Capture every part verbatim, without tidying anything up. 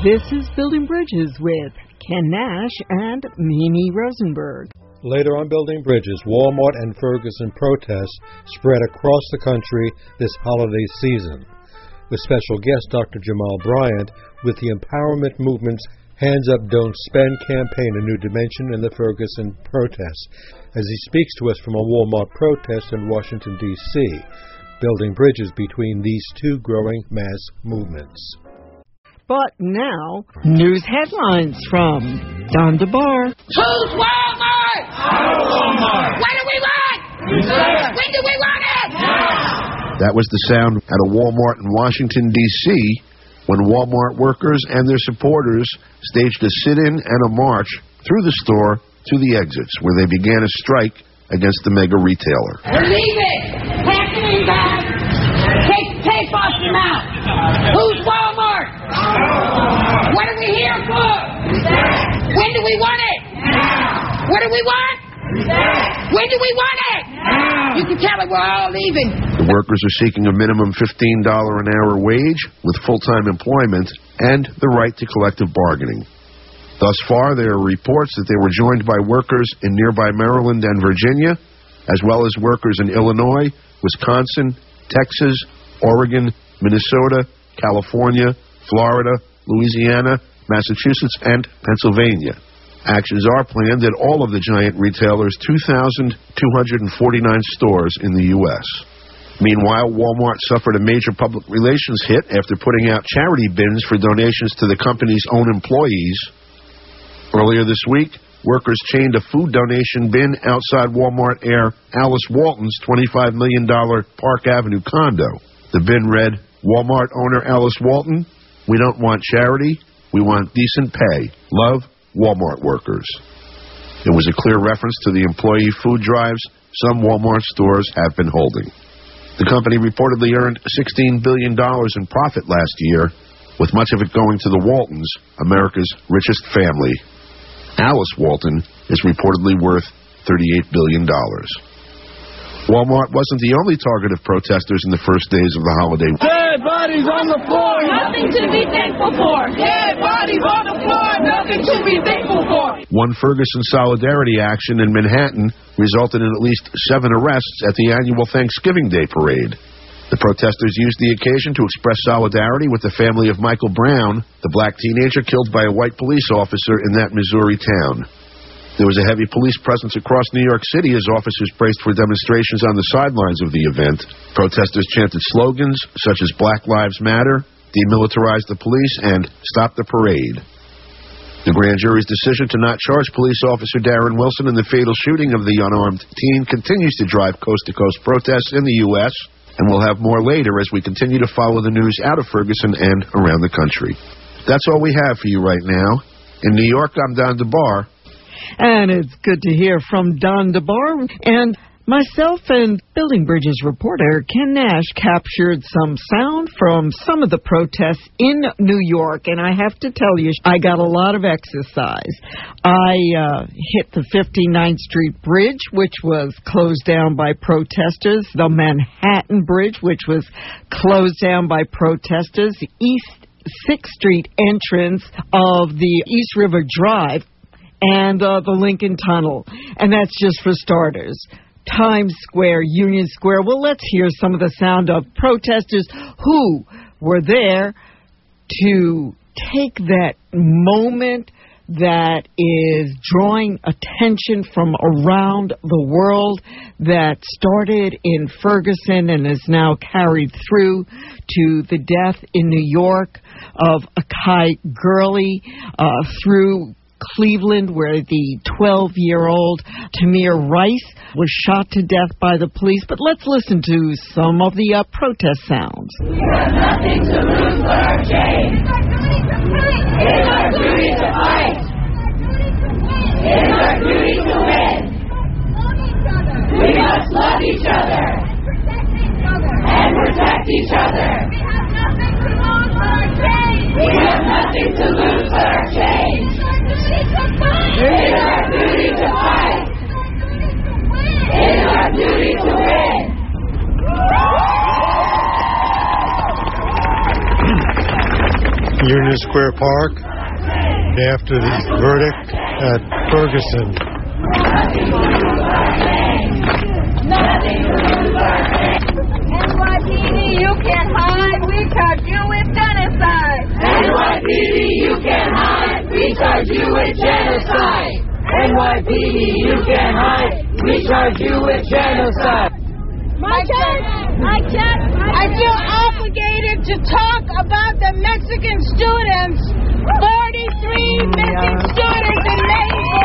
This is Building Bridges with Ken Nash and Mimi Rosenberg. Later on Building Bridges, Walmart and Ferguson protests spread across the country this holiday season. With special guest Doctor Jamal Bryant with the Empowerment Movement's Hands Up Don't Spend campaign, a new dimension in the Ferguson protests, as he speaks to us from a Walmart protest in Washington, D C, building bridges between these two growing mass movements. But now, news headlines from Don DeBar. Who's Walmart? Our Walmart. What do we want? Reserve. When do we want it? Now. That was the sound at a Walmart in Washington, D C, when Walmart workers and their supporters staged a sit-in and a march through the store to the exits, where they began a strike against the mega retailer. We're leaving. Pack it in, guys. Take the tape off your mouth. Who's Walmart? What are we here for? When do we want it? Now. What do we want? When do we want it? Now. You can tell me we're all leaving. The workers are seeking a minimum fifteen dollars an hour wage with full-time employment and the right to collective bargaining. Thus far, there are reports that they were joined by workers in nearby Maryland and Virginia, as well as workers in Illinois, Wisconsin, Texas, Oregon, Minnesota, California, Florida, Louisiana, Massachusetts, and Pennsylvania. Actions are planned at all of the giant retailers' two thousand two hundred forty-nine stores in the U S Meanwhile, Walmart suffered a major public relations hit after putting out charity bins for donations to the company's own employees. Earlier this week, workers chained a food donation bin outside Walmart heir Alice Walton's twenty-five million dollars Park Avenue condo. The bin read, "Walmart owner Alice Walton, we don't want charity, we want decent pay. Love, Walmart workers." It was a clear reference to the employee food drives some Walmart stores have been holding. The company reportedly earned sixteen billion dollars in profit last year, with much of it going to the Waltons, America's richest family. Alice Walton is reportedly worth thirty-eight billion dollars. Walmart wasn't the only target of protesters in the first days of the holiday. Dead bodies on the floor. Nothing to be thankful for. Dead bodies on the floor. Nothing to be thankful for. One Ferguson solidarity action in Manhattan resulted in at least seven arrests at the annual Thanksgiving Day parade. The protesters used the occasion to express solidarity with the family of Michael Brown, the black teenager killed by a white police officer in that Missouri town. There was a heavy police presence across New York City as officers braced for demonstrations on the sidelines of the event. Protesters chanted slogans such as Black Lives Matter, Demilitarize the Police, and Stop the Parade. The grand jury's decision to not charge police officer Darren Wilson in the fatal shooting of the unarmed teen continues to drive coast-to-coast protests in the U S, and we'll have more later as we continue to follow the news out of Ferguson and around the country. That's all we have for you right now. In New York, I'm Don DeBar. And it's good to hear from Don DeBar. And myself and Building Bridges reporter Ken Nash captured some sound from some of the protests in New York. And I have to tell you, I got a lot of exercise. I uh, hit the fifty-ninth Street Bridge, which was closed down by protesters. The Manhattan Bridge, which was closed down by protesters. The East sixth Street entrance of the East River Drive. And uh, the Lincoln Tunnel. And that's just for starters. Times Square, Union Square. Well, let's hear some of the sound of protesters who were there to take that moment that is drawing attention from around the world that started in Ferguson and is now carried through to the death in New York of Akai Gurley, uh, through Cleveland, where the twelve-year-old Tamir Rice was shot to death by the police. But let's listen to some of the uh, protest sounds. We have nothing to lose but our shame. It is our duty to fight. It is our duty to win. We must love each other and protect each other. We have nothing to lose but our change. It is our duty to fight. It is our duty to win. You're in Union Square Park after the verdict at Ferguson. N Y P D, you can't hide. We charge you with genocide. N Y P D, you can't hide. We charge you with genocide. N Y P D, you can't hide. We charge you with genocide. My church, my church, I feel obligated to talk about the Mexican students. forty-three missing students in Mexico.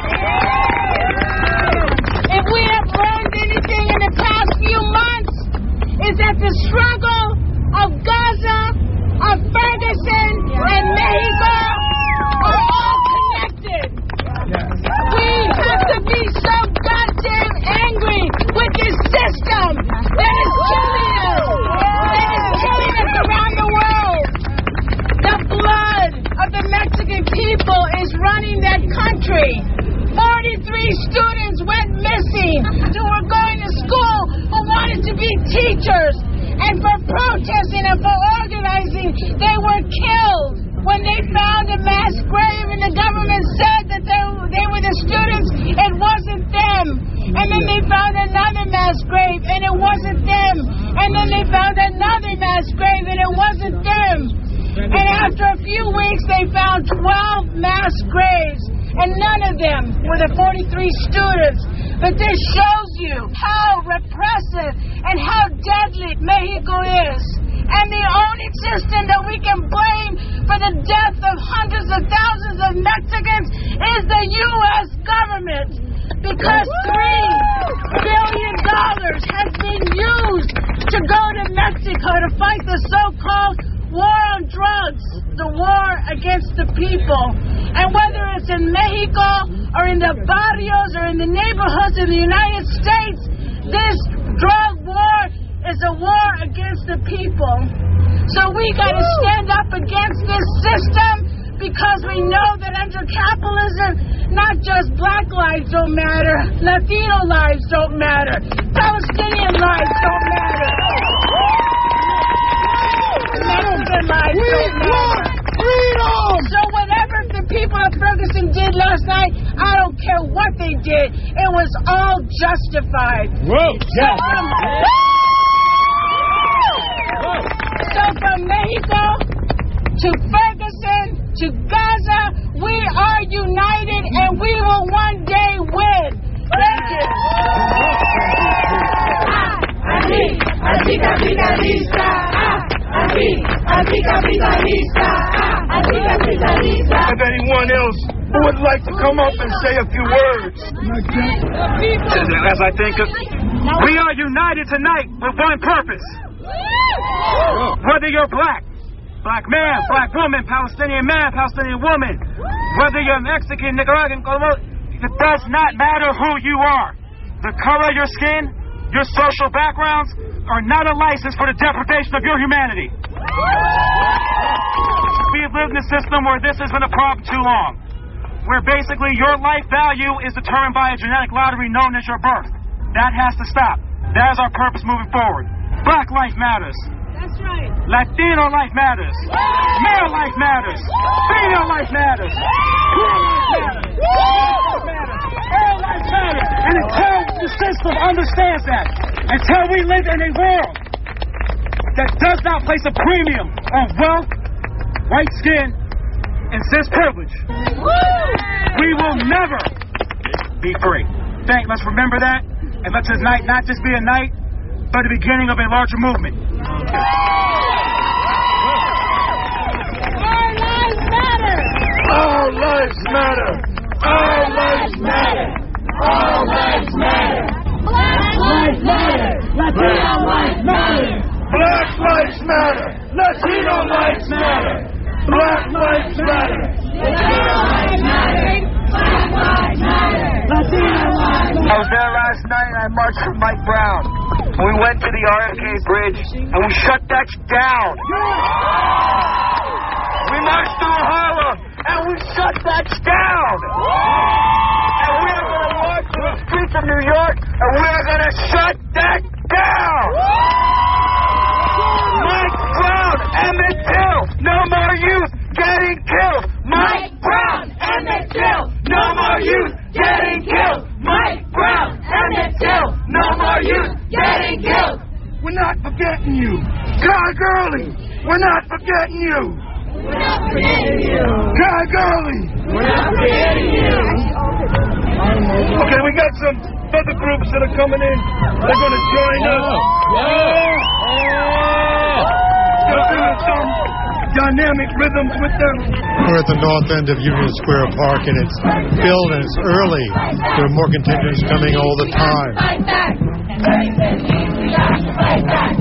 If we have learned anything in the past few months, is that the struggle of Gaza, of Ferguson, and Mexico are all connected. We have to be so goddamn angry with this system that is killing us, that is killing us around the world. The blood of the Mexican people is running that country. forty-three students went missing who were going to school, who wanted to be teachers, and for protesting and for organizing, they were killed. When they found a mass grave and the government said that they, they were the students, it wasn't them. And then they found another mass grave and it wasn't them. And then they found another mass grave and it wasn't them. And after a few weeks, they found twelve mass graves. And none of them were the forty-three students. But this shows you how repressive and how deadly Mexico is. And the only system that we can blame for the death of hundreds of thousands of Mexicans is the U S government. Because three billion dollars has been used to go to Mexico to fight the so-called war on drugs, the war against the people. And whether it's in Mexico or in the barrios or in the neighborhoods in the United States, this drug war is a war against the people. So we got to stand up against this system because we know that under capitalism, not just black lives don't matter, Latino lives don't matter, Palestinian lives don't matter. Mexican lives don't matter. Freedom! So whatever the people of Ferguson did last night, I don't care what they did. It was all justified. Whoa! So from, so from Mexico to Ferguson to Gaza, we are united and we will one day win. Thank you. Así, así capitalista. Así, así capitalista. Así capitalista. If anyone else would like to come up and say a few words. As I think of, we are united tonight with one purpose. Whether you're black, black man, black woman, Palestinian man, Palestinian woman, whether you're Mexican, Nicaraguan, it does not matter who you are. The color of your skin, your social backgrounds are not a license for the deprivation of your humanity. We've lived in a system where this has been a problem too long, where basically your life value is determined by a genetic lottery known as your birth. That has to stop. That is our purpose moving forward. Black life matters. That's right. Latino life matters. Male life matters. Female life matters. Queer life matters. All life matters. And until the system understands that, until we live in a world that does not place a premium on wealth, white skin, and cis privilege, we will never be free. Thank. Let's remember that, and let this night not just be a night, but the beginning of a larger movement. Our lives matter. Our lives matter. Our lives matter. Our lives matter. Black lives matter. Latino lives matter. Black lives matter. Latino lives matter. Black lives matter. Latino lives matter. Black lives matter. Latino lives matter. I was there last night and I marched with Mike Brown. We went to the R F K bridge and we shut that down. We marched through Harlem and we shut that down. And we are going to march through the streets of New York and we are going to shut that down. Mike Brown, Emmett Till, no more youth. forgetting you. We're not forgetting you. Guy Gurley. We're not forgetting you. Okay, we got some other groups that are coming in. They're going to join us. They're doing some dynamic rhythms with them. We're at the north end of Union Square Park, and it's filled and it's early. There are more contingents coming all the time. Fight back. We got to fight back.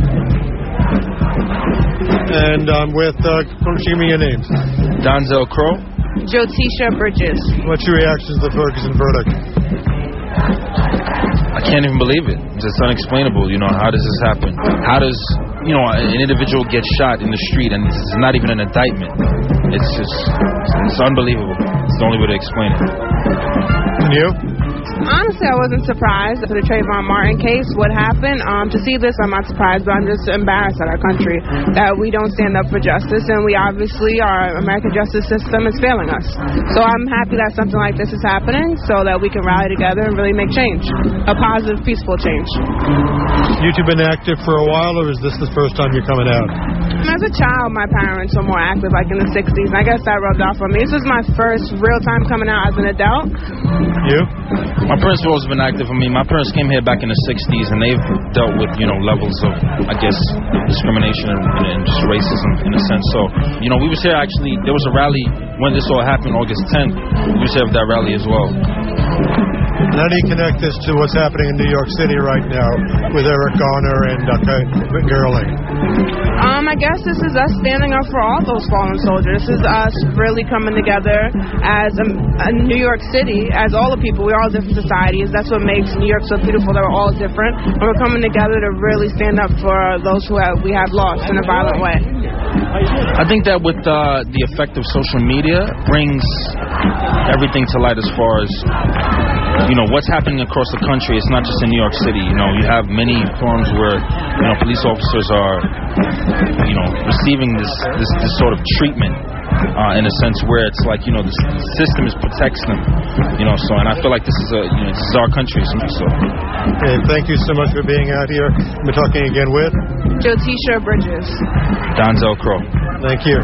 And I'm with, uh, give me your names. Donzel Crow. Jotisha Bridges. What's your reaction to the Ferguson verdict? I can't even believe it. It's unexplainable. You know, how does this happen? How does, you know, an individual get shot in the street and this is not even an indictment? It's just, it's unbelievable. It's the only way to explain it. And you? Honestly, I wasn't surprised for the Trayvon Martin case. What happened? Um, to see this, I'm not surprised, but I'm just embarrassed at our country that we don't stand up for justice, and we obviously, our American justice system is failing us. So I'm happy that something like this is happening so that we can rally together and really make change, a positive, peaceful change. You two been active for a while, or is this the first time you're coming out? As a child, my parents were more active, like in the sixties, and I guess that rubbed off on me. This was my first real time coming out as an adult. You? My parents have always been active. I mean, my parents came here back in the sixties, and they've dealt with, you know, levels of, I guess, discrimination and, and just racism in a sense. So, you know, we was here actually, there was a rally when this all happened, August tenth. We was here at that rally as well. And how do you connect this to what's happening in New York City right now with Eric Garner and uh, Gurley? Um, I guess this is us standing up for all those fallen soldiers. This is us really coming together as a, a New York City, as all the people. We're all different societies. That's what makes New York so beautiful. They're all different. And we're coming together to really stand up for those who have, we have lost in a violent way. I think that with uh, the effect of social media brings everything to light as far as, you know, what's happening across the country. It's not just in New York City. You know, you have many forums where, you know, police officers are, you know, receiving this this, this sort of treatment uh, in a sense where it's like, you know, the, the system is protects them. You know, so, and I feel like this is a, you know, this is our country. So. Okay, thank you so much for being out here. We're talking again with Jotisha Bridges. Donzel Crow. Thank you.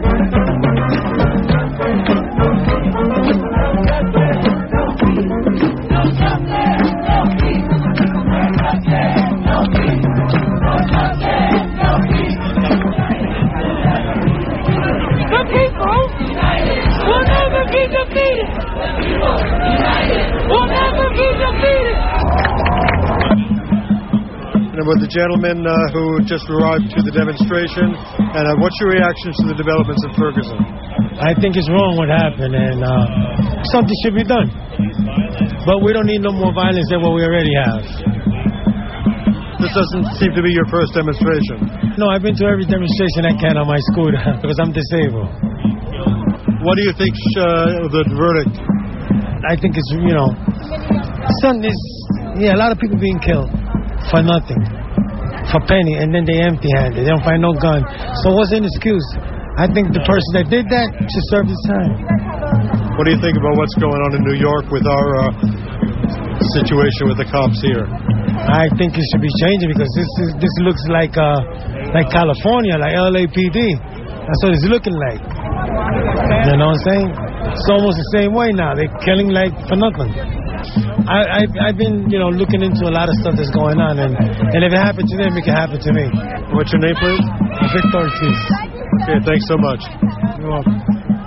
And with the gentleman uh, who just arrived to the demonstration, and uh, what's your reactions to the developments in Ferguson? I think it's wrong what happened, and uh, something should be done. But we don't need no more violence than what we already have. This doesn't seem to be your first demonstration. No, I've been to every demonstration I can on my scooter because I'm disabled. What do you think uh, of the verdict? I think it's, you know, something is, yeah, a lot of people being killed for nothing, for penny, and then they empty-handed. They don't find no gun. So what's an excuse? I think the person that did that should serve his time. What do you think about what's going on in New York with our uh, situation with the cops here? I think it should be changing because this is this looks like uh, like California, like L A P D. That's what it's looking like. You know what I'm saying? It's almost the same way now. They're killing like for nothing. I, I've, I've been, you know, looking into a lot of stuff that's going on, and, and if it happened to them, it can happen to me. What's your name, please? Victor Ortiz. Okay, thanks so much. You're welcome.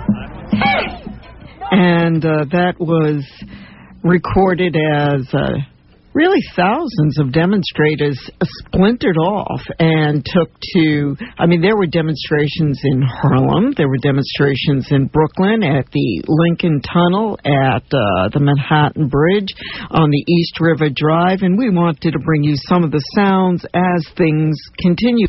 And uh, that was recorded as uh, really thousands of demonstrators splintered off and took to, I mean, there were demonstrations in Harlem, there were demonstrations in Brooklyn, at the Lincoln Tunnel, at uh, the Manhattan Bridge, on the East River Drive, and we wanted to bring you some of the sounds as things continue.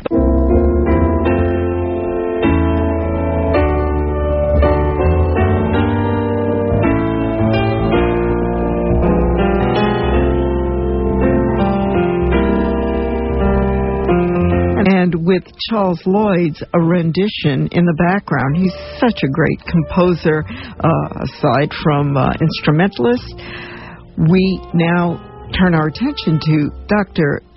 And with Charles Lloyd's a rendition in the background. He's such a great composer, uh, aside from uh, instrumentalist. We now turn our attention to Doctor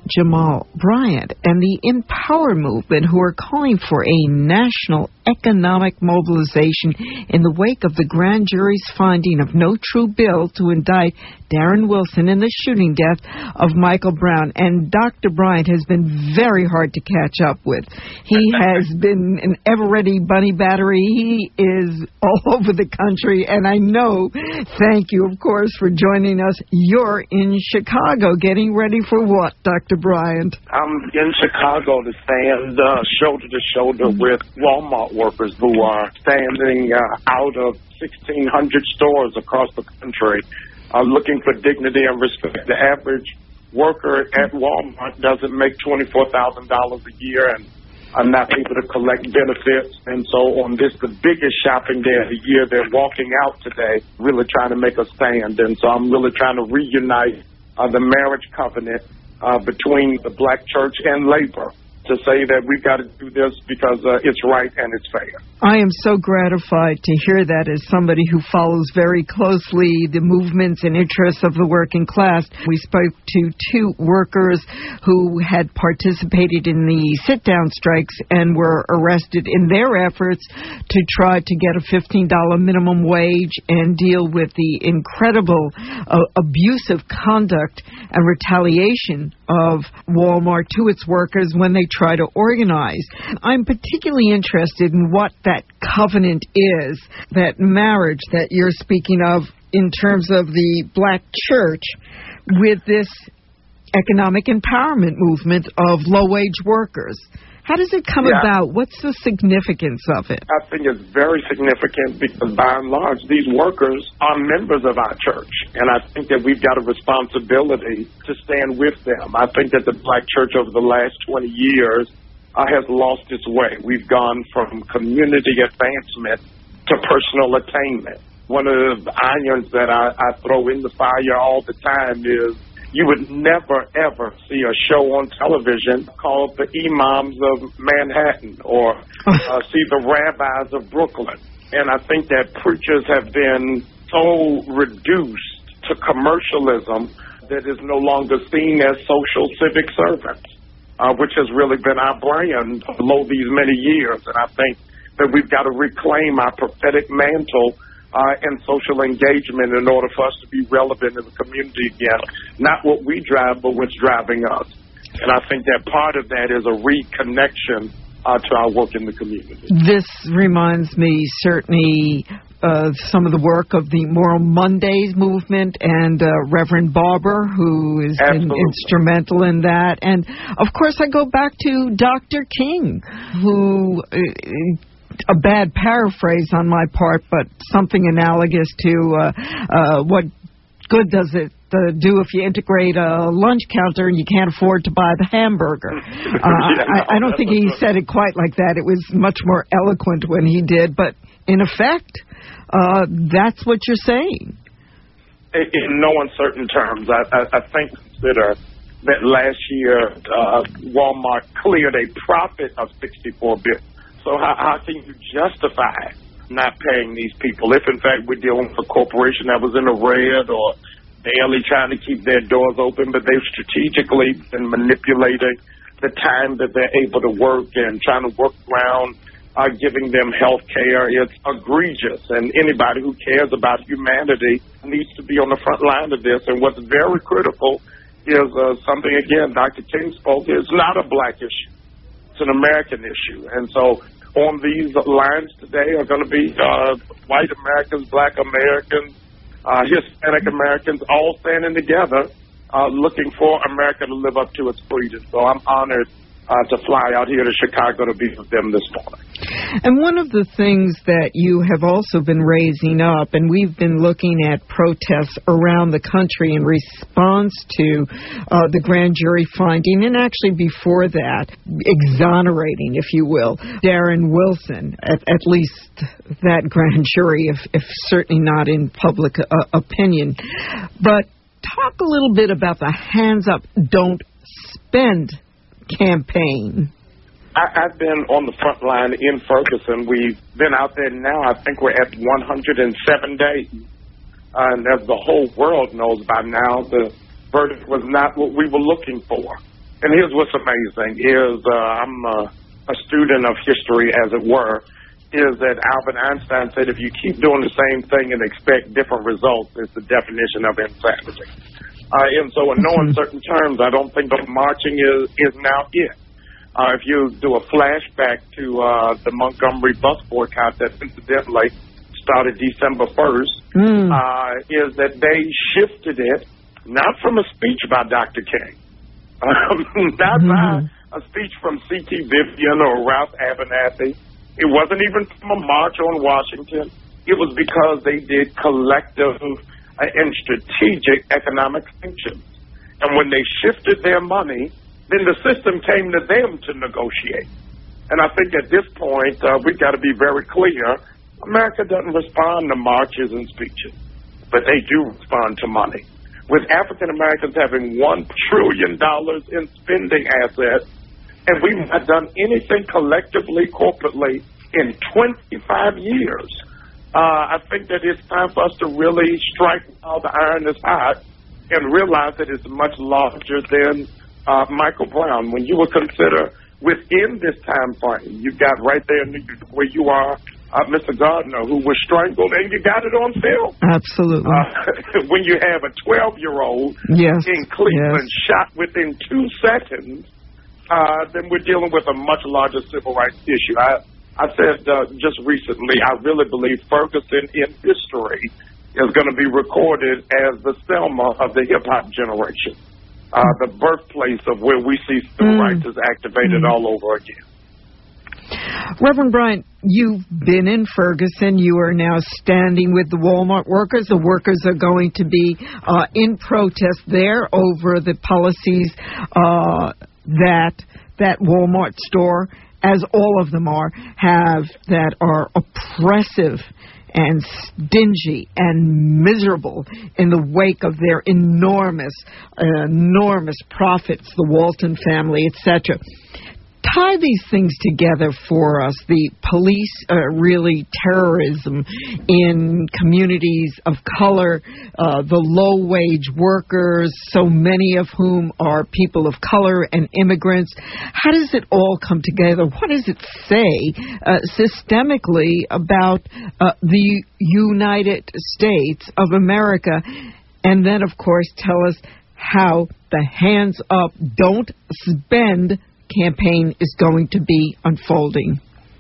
Jamal Bryant and the Empower Movement, who are calling for a national economic mobilization in the wake of the grand jury's finding of no true bill to indict Darren Wilson in the shooting death of Michael Brown. And Doctor Bryant has been very hard to catch up with. He has been an ever-ready bunny battery. He is all over the country, and I know, thank you, of course, for joining us. You're in Chicago, getting ready for what, Doctor Bryant? I'm in Chicago to stand uh, shoulder to shoulder with Walmart workers who are standing uh, out of sixteen hundred stores across the country uh, looking for dignity and respect. The average worker at Walmart doesn't make twenty-four thousand dollars a year and are not able to collect benefits. And so on this, the biggest shopping day of the year, they're walking out today really trying to make a stand. And so I'm really trying to reunite uh, the marriage covenant Uh, between the black church and labor to say that we've got to do this because uh, it's right and it's fair. I am so gratified to hear that as somebody who follows very closely the movements and interests of the working class. We spoke to two workers who had participated in the sit-down strikes and were arrested in their efforts to try to get a fifteen dollars minimum wage and deal with the incredible uh, abusive conduct and retaliation of Walmart to its workers when they try to organize. I'm particularly interested in what that covenant is, that marriage that you're speaking of in terms of the black church with this economic empowerment movement of low-wage workers. How does it come yeah. about? What's the significance of it? I think it's very significant because, by and large, these workers are members of our church. And I think that we've got a responsibility to stand with them. I think that the black church over the last twenty years uh, has lost its way. We've gone from community advancement to personal attainment. One of the irons that I, I throw in the fire all the time is you would never, ever see a show on television called The Imams of Manhattan or uh, see The Rabbis of Brooklyn. And I think that preachers have been so reduced to commercialism that is no longer seen as social civic servants, uh, which has really been our brand below these many years. And I think that we've got to reclaim our prophetic mantle Uh, and social engagement in order for us to be relevant in the community again. Not what we drive, but what's driving us. And I think that part of that is a reconnection uh, to our work in the community. This reminds me certainly of some of the work of the Moral Mondays movement and uh, Reverend Barber, who has Absolutely. been instrumental in that. And, of course, I go back to Doctor King, who... Uh, a bad paraphrase on my part, but something analogous to uh, uh, what good does it uh, do if you integrate a lunch counter and you can't afford to buy the hamburger. Uh, yeah, I, I don't think he said it quite like that. It was much more eloquent when he did, but in effect, uh, that's what you're saying. In no uncertain terms, I, I, I think consider that last year uh, Walmart cleared a profit of sixty-four billion dollars. So how, how can you justify not paying these people if, in fact, we're dealing with a corporation that was in the red or barely trying to keep their doors open, but they've strategically been manipulating the time that they're able to work and trying to work around uh, giving them health care. It's egregious, and anybody who cares about humanity needs to be on the front line of this. And what's very critical is uh, something, again, Doctor King spoke, is not a black issue. It's an American issue. And so on these lines today are going to be uh, white Americans, black Americans, uh, Hispanic Americans, all standing together uh, looking for America to live up to its creed. So I'm honored uh, to fly out here to Chicago to be with them this morning. And one of the things that you have also been raising up, and we've been looking at protests around the country in response to uh, the grand jury finding, and actually before that, exonerating, if you will, Darren Wilson, at, at least that grand jury, if, if certainly not in public uh, opinion. But talk a little bit about the Hands Up, Don't Spend campaign. I, I've been on the front line in Ferguson. We've been out there now. I think we're at one hundred seven days. Uh, and as the whole world knows by now, the verdict was not what we were looking for. And here's what's amazing is uh, I'm uh, a student of history, as it were, is that Albert Einstein said if you keep doing the same thing and expect different results, it's the definition of insanity. Uh, and so in no uncertain terms, I don't think that marching is, is now it. Uh, if you do a flashback to uh, the Montgomery bus boycott that incidentally started December first, mm. uh, is that they shifted it not from a speech by Doctor King, um, not mm-hmm. by a speech from C T Vivian or Ralph Abernathy. It wasn't even from a march on Washington. It was because they did collective uh, and strategic economic sanctions. And when they shifted their money, then the system came to them to negotiate. And I think at this point, uh, we've got to be very clear. America doesn't respond to marches and speeches, but they do respond to money. With African Americans having one trillion dollars in spending assets, and we've not done anything collectively, corporately, in twenty-five years, uh, I think that it's time for us to really strike while the iron is hot and realize that it's much larger than Uh, Michael Brown. When you would consider within this time frame, you got right there in New York where you are, uh, Mister Gardner, who was strangled, and you got it on film. Absolutely. Uh, when you have a twelve-year-old yes. in Cleveland yes. shot within two seconds, uh, then we're dealing with a much larger civil rights issue. I, I said uh, just recently, I really believe Ferguson in history is going to be recorded as the Selma of the hip-hop generation. Uh, the birthplace of where we see civil mm. rights is activated mm. all over again. Reverend Bryant, you've been in Ferguson. You are now standing with the Walmart workers. The workers are going to be uh, in protest there over the policies uh, that that Walmart store, as all of them are, have that are oppressive and stingy and miserable in the wake of their enormous, uh, enormous profits, the Walton family, et cetera. Tie these things together for us, the police, uh, really terrorism in communities of color, uh, the low-wage workers, so many of whom are people of color and immigrants. How does it all come together? What does it say uh, systemically about uh, the United States of America? And then, of course, tell us how the Hands Up, Don't Spend campaign is going to be unfolding.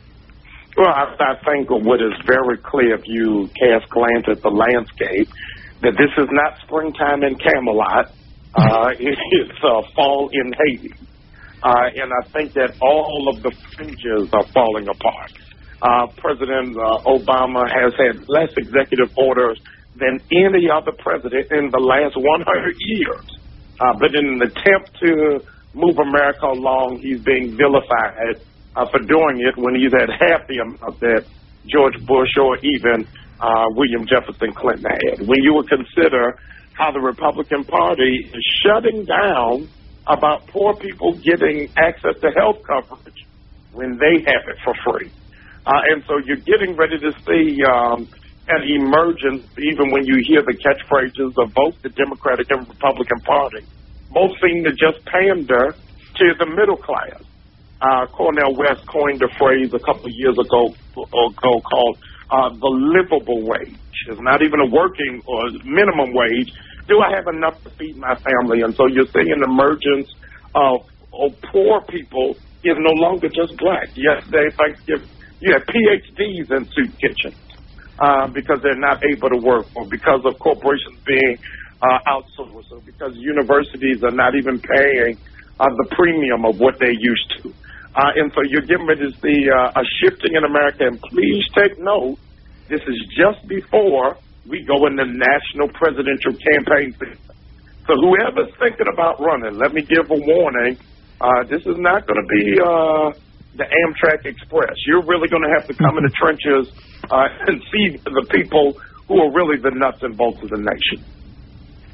Well, I, I think what is very clear if you cast glance at the landscape, that this is not springtime in Camelot. Uh, it, it's uh, fall in Haiti. Uh, and I think that all of the fringes are falling apart. Uh, President uh, Obama has had less executive orders than any other president in the last one hundred years. Uh, but in an attempt to move America along, he's being vilified uh, for doing it when he's had half the amount that George Bush or even uh, William Jefferson Clinton had. When you would consider how the Republican Party is shutting down about poor people getting access to health coverage when they have it for free. Uh, and so you're getting ready to see um, an emergence, even when you hear the catchphrases of both the Democratic and Republican Party. Both seem to just pander to the middle class. Uh, Cornel West coined a phrase a couple of years ago, ago called uh, the livable wage. It's not even a working or minimum wage. Do I have enough to feed my family? And so you're seeing an emergence of, of poor people is no longer just black. Yesterday, Thanksgiving, you have P H Ds in soup kitchens uh, because they're not able to work, or because of corporations being Uh, outsourced, or because universities are not even paying uh, the premium of what they used to. Uh, and so you're getting ready to see uh, a shifting in America. And please take note, this is just before we go into national presidential campaign season. So whoever's thinking about running, let me give a warning. Uh, this is not going to be uh, the Amtrak Express. You're really going to have to come in the trenches uh, and see the people who are really the nuts and bolts of the nation.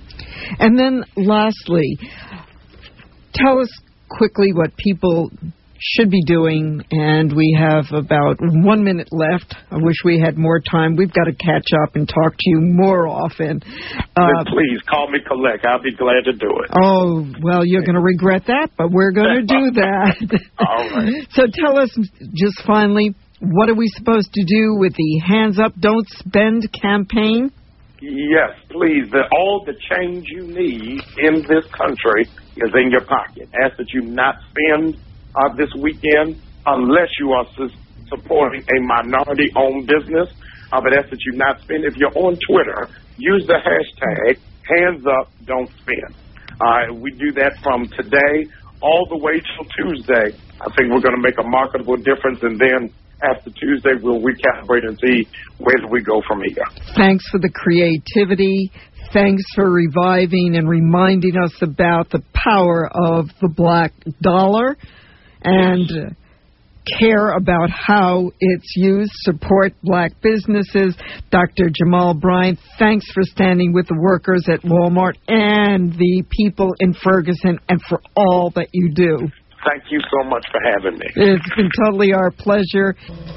And then lastly, tell us quickly what people should be doing, and we have about one minute left. I wish we had more time. We've got to catch up and talk to you more often. Uh, then please call me collect. I'll be glad to do it. Oh, well, you're going to regret that, but we're going to do that. All right. So tell us just finally, what are we supposed to do with the Hands Up, Don't Spend campaign? Yes, please. The, all the change you need in this country is in your pocket. Ask that you not spend uh, this weekend unless you are su- supporting a minority-owned business. Uh, but ask that you not spend. If you're on Twitter, use the hashtag Hands Up, Don't Spend. Uh, we do that from today all the way till Tuesday. I think we're going to make a marketable difference, and then after Tuesday, we'll recalibrate and see where do we go from here. Thanks for the creativity. Thanks for reviving and reminding us about the power of the black dollar and uh, care about how it's used, support black businesses. Doctor Jamal Bryant, thanks for standing with the workers at Walmart and the people in Ferguson and for all that you do. Thank you so much for having me. It's been totally our pleasure.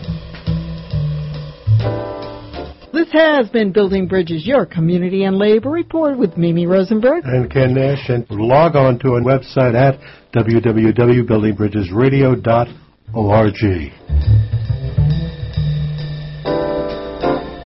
This has been Building Bridges, your community and labor report with Mimi Rosenberg. And Ken Nash. And log on to our website at w w w dot building bridges radio dot org.